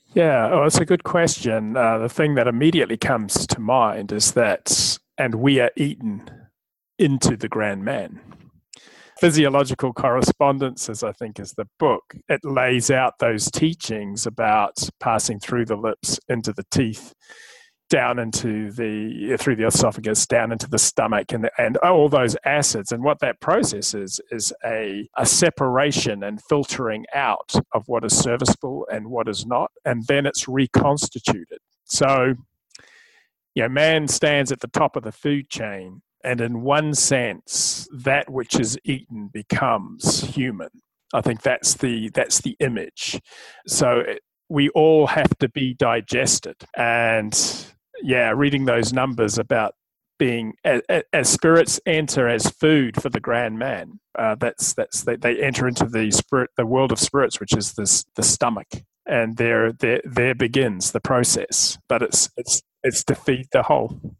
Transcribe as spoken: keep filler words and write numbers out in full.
Yeah, oh, it's a good question. Uh, the thing that immediately comes to mind is that, and we are eaten into the grand man. Physiological Correspondence, as I think is the book, it lays out those teachings about passing through the lips into the teeth, down into the through the esophagus, down into the stomach, and the, and all those acids. And what that process is is a a separation and filtering out of what is serviceable and what is not, and then it's reconstituted. So, you know, man stands at the top of the food chain, and in one sense, that which is eaten becomes human. I think that's the that's the image. So it, we all have to be digested, and yeah, reading those numbers about being as, as spirits enter as food for the grand man. Uh, that's that's they, they enter into the spirit, the world of spirits, which is this the stomach, and there there there begins the process. But it's it's it's to feed the whole.